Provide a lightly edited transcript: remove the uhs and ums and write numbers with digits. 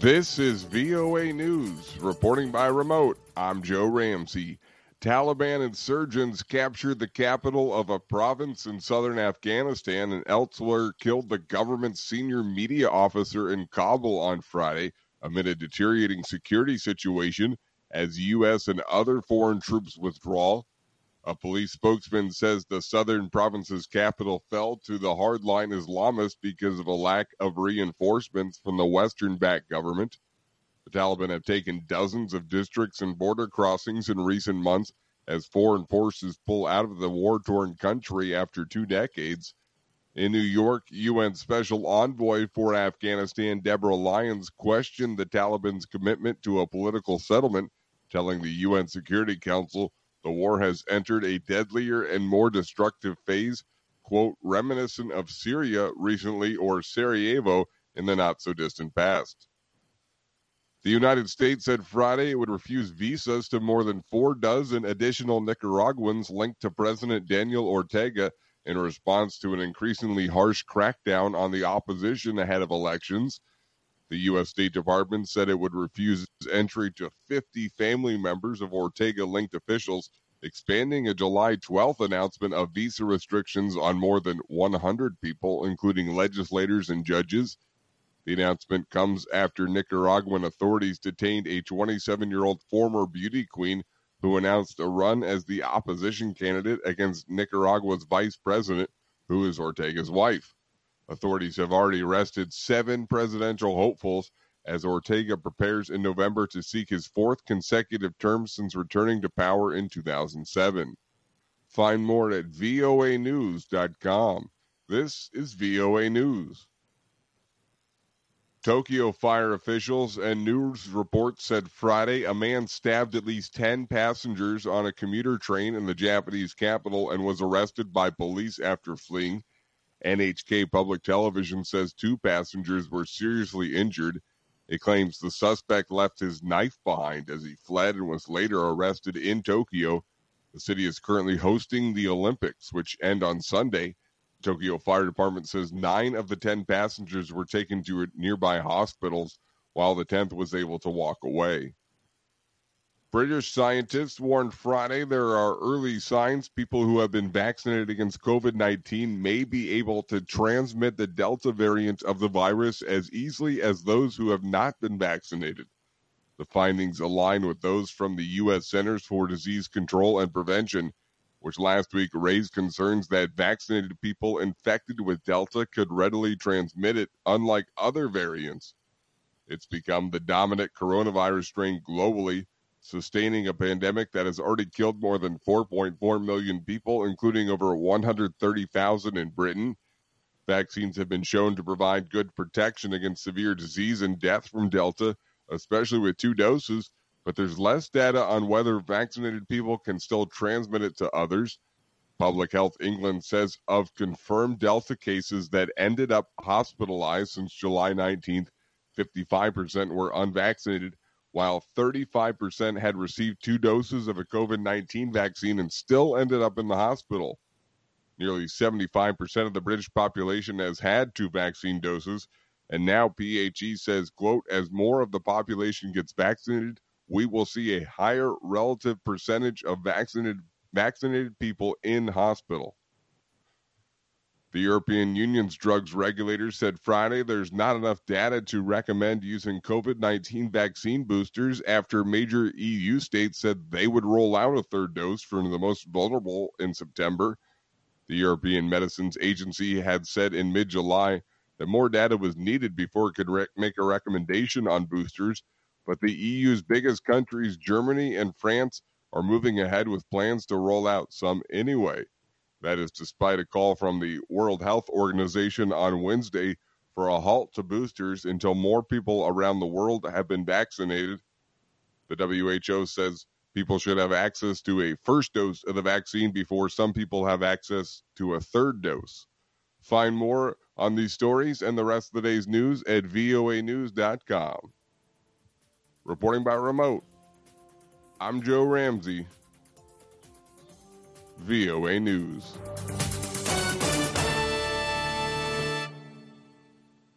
This is VOA News, reporting by remote. I'm Joe Ramsey. Taliban insurgents captured the capital of a province in southern Afghanistan and elsewhere killed the government's senior media officer in Kabul on Friday amid a deteriorating security situation as U.S. and other foreign troops withdraw. A police spokesman says the southern province's capital fell to the hardline Islamists because of a lack of reinforcements from the Western-backed government. The Taliban have taken dozens of districts and border crossings in recent months as foreign forces pull out of the war-torn country after 2 decades. In New York, UN Special Envoy for Afghanistan Deborah Lyons questioned the Taliban's commitment to a political settlement, telling the UN Security Council the war has entered a deadlier and more destructive phase, quote, reminiscent of Syria recently or Sarajevo in the not-so-distant past. The United States said Friday it would refuse visas to more than 4 dozen additional Nicaraguans linked to President Daniel Ortega in response to an increasingly harsh crackdown on the opposition ahead of elections. The U.S. State Department said it would refuse entry to 50 family members of Ortega-linked officials, expanding a July 12th announcement of visa restrictions on more than 100 people, including legislators and judges. The announcement comes after Nicaraguan authorities detained a 27-year-old former beauty queen who announced a run as the opposition candidate against Nicaragua's vice president, who is Ortega's wife. Authorities have already arrested 7 presidential hopefuls as Ortega prepares in November to seek his 4th consecutive term since returning to power in 2007. Find more at voanews.com. This is VOA News. Tokyo fire officials and news reports said Friday a man stabbed at least 10 passengers on a commuter train in the Japanese capital and was arrested by police after fleeing. NHK Public Television says 2 passengers were seriously injured. It claims the suspect left his knife behind as he fled and was later arrested in Tokyo. The city is currently hosting the Olympics, which end on Sunday. Tokyo Fire Department says 9 of the 10 passengers were taken to nearby hospitals, while the 10th was able to walk away. British scientists warned Friday there are early signs people who have been vaccinated against COVID-19 may be able to transmit the Delta variant of the virus as easily as those who have not been vaccinated. The findings align with those from the U.S. Centers for Disease Control and Prevention, which last week raised concerns that vaccinated people infected with Delta could readily transmit it, unlike other variants. It's become the dominant coronavirus strain globally, sustaining a pandemic that has already killed more than 4.4 million people, including over 130,000 in Britain. Vaccines have been shown to provide good protection against severe disease and death from Delta, especially with 2 doses, but there's less data on whether vaccinated people can still transmit it to others. Public Health England says of confirmed Delta cases that ended up hospitalized since July 19th, 55% were unvaccinated, while 35% had received 2 doses of a COVID-19 vaccine and still ended up in the hospital. Nearly 75% of the British population has had 2 vaccine doses, and now PHE says, quote, as more of the population gets vaccinated, we will see a higher relative percentage of vaccinated people in hospital. The European Union's drugs regulator said Friday there's not enough data to recommend using COVID-19 vaccine boosters after major EU states said they would roll out a 3rd dose for the most vulnerable in September. The European Medicines Agency had said in mid-July that more data was needed before it could make a recommendation on boosters, but the EU's biggest countries, Germany and France, are moving ahead with plans to roll out some anyway. That is despite a call from the World Health Organization on Wednesday for a halt to boosters until more people around the world have been vaccinated. The WHO says people should have access to a 1st dose of the vaccine before some people have access to a 3rd dose. Find more on these stories and the rest of the day's news at voanews.com. Reporting by remote, I'm Joe Ramsey, VOA News.